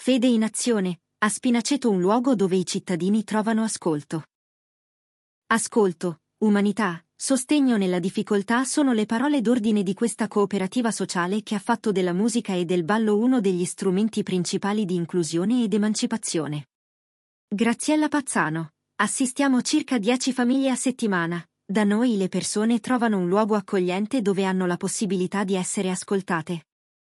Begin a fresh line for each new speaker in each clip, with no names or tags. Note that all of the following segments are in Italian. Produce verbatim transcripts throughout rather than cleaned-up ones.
Fede in azione, a Spinaceto un luogo dove i cittadini trovano ascolto. Ascolto, umanità, sostegno nella difficoltà sono le parole d'ordine di questa cooperativa sociale che ha fatto della musica e del ballo uno degli strumenti principali di inclusione ed emancipazione. Graziella Pazzano. Assistiamo circa dieci famiglie a settimana. Da noi le persone trovano un luogo accogliente dove hanno la possibilità di essere ascoltate.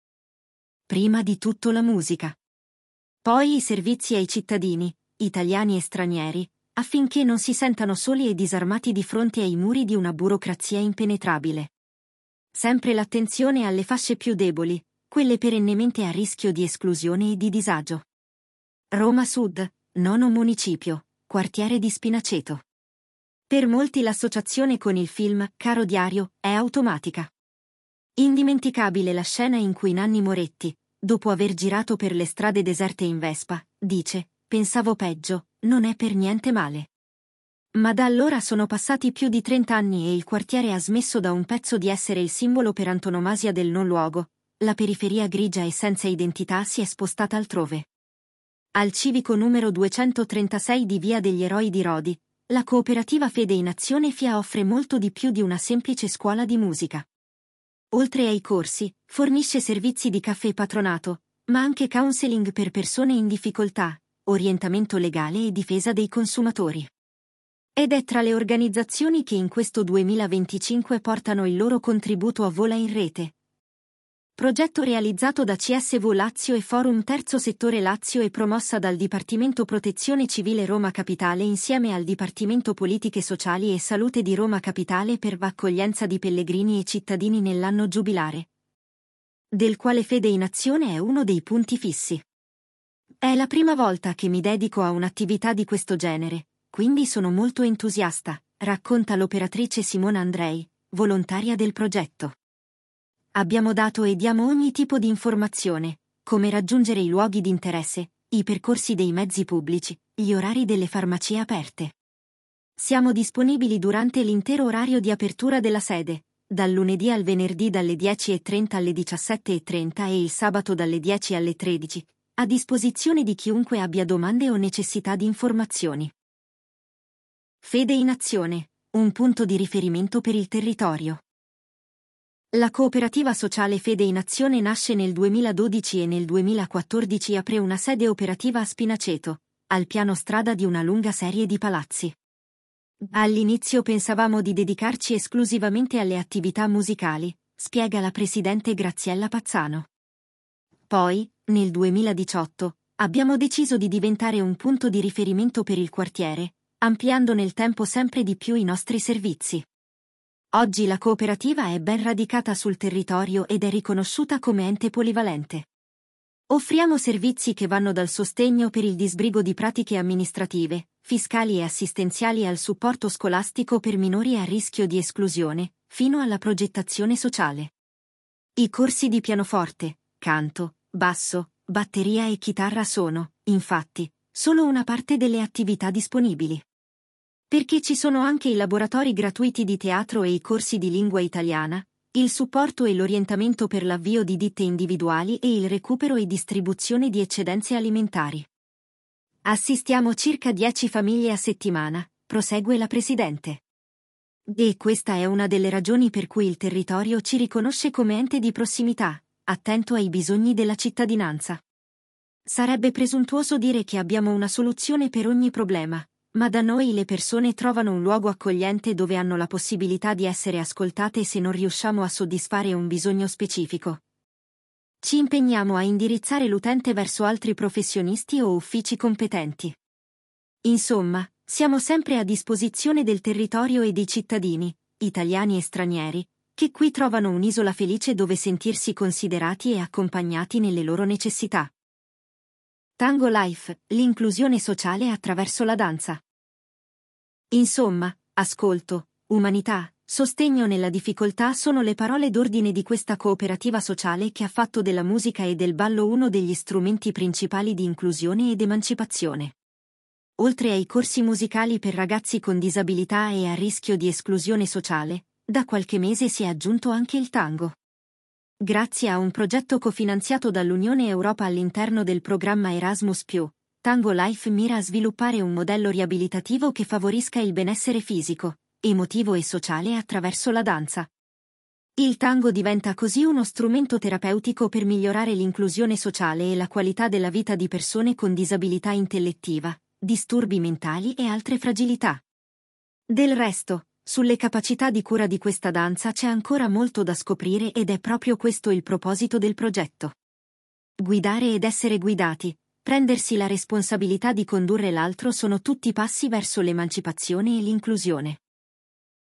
Prima di tutto la musica. Poi i servizi ai cittadini, italiani e stranieri, affinché non si sentano soli e disarmati di fronte ai muri di una burocrazia impenetrabile. Sempre l'attenzione alle fasce più deboli, quelle perennemente a rischio di esclusione e di disagio. Roma Sud, nono municipio, quartiere di Spinaceto. Per molti l'associazione con il film Caro Diario è automatica. Indimenticabile la scena in cui Nanni Moretti, dopo aver girato per le strade deserte in Vespa, dice: «Pensavo peggio, non è per niente male». Ma da allora sono passati più di trenta anni e il quartiere ha smesso da un pezzo di essere il simbolo per antonomasia del non luogo, la periferia grigia e senza identità si è spostata altrove. Al civico numero duecentotrentasei di Via degli Eroi di Rodi, la cooperativa Fede in Azione F I A offre molto di più di una semplice scuola di musica. Oltre ai corsi, fornisce servizi di caffè patronato, ma anche counseling per persone in difficoltà, orientamento legale e difesa dei consumatori. Ed è tra le organizzazioni che in questo duemilaventicinque portano il loro contributo a Vola in Rete. Progetto realizzato da C S V Lazio e Forum Terzo Settore Lazio e promossa dal Dipartimento Protezione Civile Roma Capitale insieme al Dipartimento Politiche Sociali e Salute di Roma Capitale per l'accoglienza di pellegrini e cittadini nell'anno giubilare, del quale Fede in Azione è uno dei punti fissi. È la prima volta che mi dedico a un'attività di questo genere, quindi sono molto entusiasta, racconta l'operatrice Simona Andrei, volontaria del progetto. Abbiamo dato e diamo ogni tipo di informazione, come raggiungere i luoghi di interesse, i percorsi dei mezzi pubblici, gli orari delle farmacie aperte. Siamo disponibili durante l'intero orario di apertura della sede, dal lunedì al venerdì dalle dieci e trenta alle diciassette e trenta e il sabato dalle dieci alle tredici, a disposizione di chiunque abbia domande o necessità di informazioni. Fede in Azione, un punto di riferimento per il territorio. La cooperativa sociale Fede in Azione nasce nel duemiladodici e nel duemilaquattordici apre una sede operativa a Spinaceto, al piano strada di una lunga serie di palazzi. All'inizio pensavamo di dedicarci esclusivamente alle attività musicali, spiega la presidente Graziella Pazzano. Poi, nel duemiladiciotto, abbiamo deciso di diventare un punto di riferimento per il quartiere, ampliando nel tempo sempre di più i nostri servizi. Oggi la cooperativa è ben radicata sul territorio ed è riconosciuta come ente polivalente. Offriamo servizi che vanno dal sostegno per il disbrigo di pratiche amministrative, fiscali e assistenziali al supporto scolastico per minori a rischio di esclusione, fino alla progettazione sociale. I corsi di pianoforte, canto, basso, batteria e chitarra sono, infatti, solo una parte delle attività disponibili. Perché ci sono anche i laboratori gratuiti di teatro e i corsi di lingua italiana, il supporto e l'orientamento per l'avvio di ditte individuali e il recupero e distribuzione di eccedenze alimentari. Assistiamo circa dieci famiglie a settimana, prosegue la presidente. E questa è una delle ragioni per cui il territorio ci riconosce come ente di prossimità, attento ai bisogni della cittadinanza. Sarebbe presuntuoso dire che abbiamo una soluzione per ogni problema, ma da noi le persone trovano un luogo accogliente dove hanno la possibilità di essere ascoltate se non riusciamo a soddisfare un bisogno specifico. Ci impegniamo a indirizzare l'utente verso altri professionisti o uffici competenti. Insomma, siamo sempre a disposizione del territorio e dei cittadini, italiani e stranieri, che qui trovano un'isola felice dove sentirsi considerati e accompagnati nelle loro necessità. Tango Life, l'inclusione sociale attraverso la danza. Insomma, ascolto, umanità, sostegno nella difficoltà sono le parole d'ordine di questa cooperativa sociale che ha fatto della musica e del ballo uno degli strumenti principali di inclusione ed emancipazione. Oltre ai corsi musicali per ragazzi con disabilità e a rischio di esclusione sociale, da qualche mese si è aggiunto anche il tango. Grazie a un progetto cofinanziato dall'Unione Europa all'interno del programma Erasmus più, Tango Life mira a sviluppare un modello riabilitativo che favorisca il benessere fisico, emotivo e sociale attraverso la danza. Il tango diventa così uno strumento terapeutico per migliorare l'inclusione sociale e la qualità della vita di persone con disabilità intellettiva, disturbi mentali e altre fragilità. Del resto, sulle capacità di cura di questa danza c'è ancora molto da scoprire ed è proprio questo il proposito del progetto. Guidare ed essere guidati, prendersi la responsabilità di condurre l'altro sono tutti passi verso l'emancipazione e l'inclusione.